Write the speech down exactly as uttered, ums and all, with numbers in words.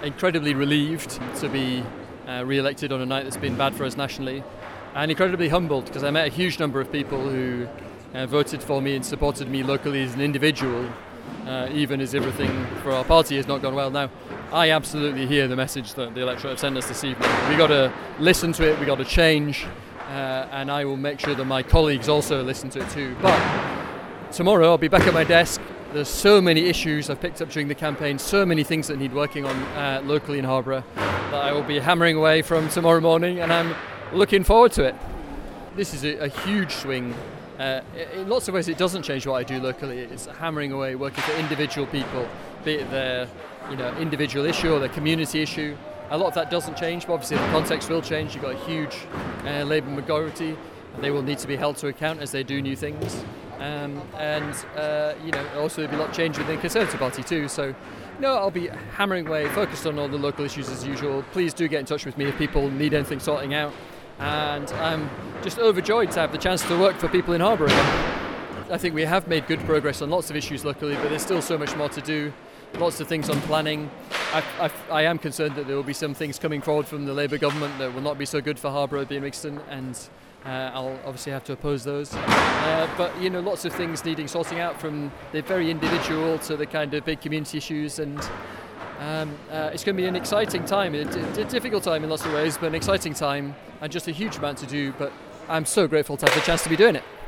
incredibly relieved to be uh, re-elected on a night that's been bad for us nationally, and incredibly humbled because I met a huge number of people who uh, voted for me and supported me locally as an individual, uh, even as everything for our party has not gone well. Now, I absolutely hear the message that the electorate have sent us this evening. We got to listen to it, we got to change, uh, and I will make sure that my colleagues also listen to it too. But tomorrow I'll be back at my desk. There's so many issues I've picked up during the campaign, so many things that need working on uh, locally in Harborough that I will be hammering away from tomorrow morning, and I'm looking forward to it. This is a, a huge swing. Uh, in lots of ways it doesn't change what I do locally. It's hammering away, working for individual people, be it their you know, individual issue or their community issue. A lot of that doesn't change, but obviously the context will change. You've got a huge uh, Labour majority, and they will need to be held to account as they do new things. Um, and uh, you know, also there'll be a lot of change within the Conservative Party too. So, no, I'll be hammering away, focused on all the local issues as usual. Please do get in touch with me if people need anything sorting out. And I'm just overjoyed to have the chance to work for people in Harborough again. I think we have made good progress on lots of issues locally, but there's still so much more to do. Lots of things on planning. I, I, I am concerned that there will be some things coming forward from the Labour government that will not be so good for Harborough being Mixton, and uh, I'll obviously have to oppose those. Uh, but you know, lots of things needing sorting out, from the very individual to the kind of big community issues, and um, uh, it's going to be an exciting time. It's a difficult time in lots of ways, but an exciting time, and just a huge amount to do. But I'm so grateful to have the chance to be doing it.